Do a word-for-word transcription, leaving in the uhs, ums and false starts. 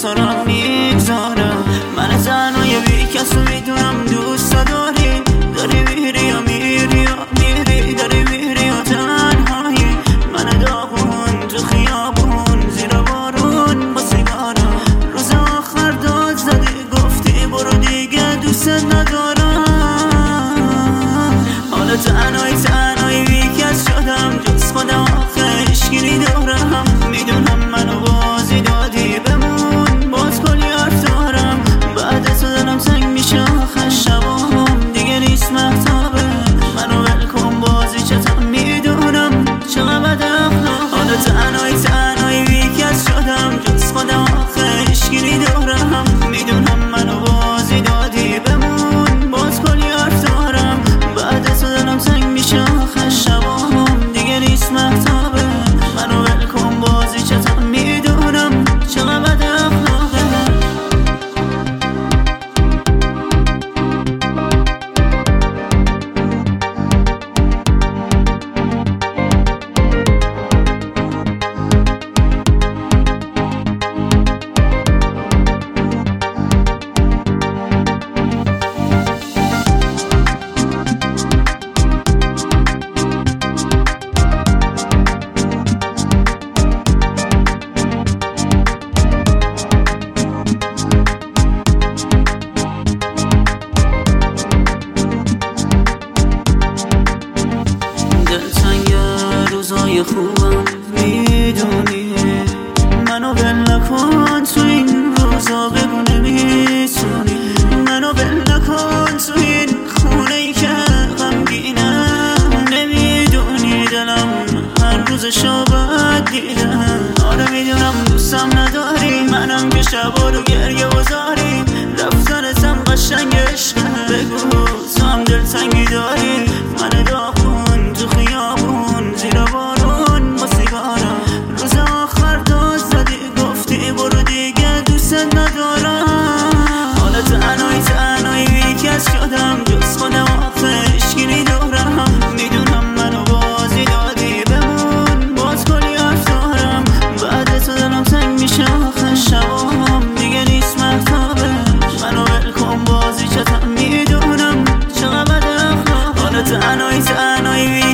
سرم میگذارم. من تنهای بی کس رو میدونم دوست داری، داری میری یا میری یا میری، داری میری یا تنهایی. من داغون تو خیابون زیر بارون با سیگارم، روز آخر داد زدی گفتی برو دیگه دوست ندارم. حالا تنهای تنهای بی کس شدم، جز خودم آخه اشکیلی دارم. میدونم منو بازی دادی بمون، باز کلی حرف دارم. بعد تو دلم تنگ میشه آخه شبام دیگه نیست محتابه. منو ول کن بازی چطم میدونم چقدر بد اخلاقه. حالا تنهای تنهای بی کس شدم، جز خودم آخه اشکیلی دارم. میدونم منو بازی دادی بمون، باز کلی حرف دارم. بعد تو دلم تنگ میشه آخه شبام دیگه نیست محتابه. منو ول کن بازی چطم میدونم چقدر بد اخلاقه. روزای خوبم میدونی، منو ول نکن تو این روزا بگو نمیتونی. منو ول نکن تو این خونه ای که غمگینم. نمیدونی دلم هر روز شابت دیدم. آره میدونم دوستم نداری، منم که شبا رو گریه وزاری. رفتنتم قشنگ عشقه، بگو تو هم دلتنگی داری. من داغون تو خیابون زیر بارون با سیگارم، روز آخر داد زدی گفتی برو دیگه دوست ندارم. حالا تنهای تنهای بی کس شدم، جز خودم آخه اشکیلی دارم. میدونم منو بازی دادی بمون، باز کلی حرف دارم. بعد تو دلم تنگ میشه آخه شبام دیگه نیست محتابه. منو ول کن بازی چطم میدونم چقدر بد اخلاقه. حالا تنهای تنهای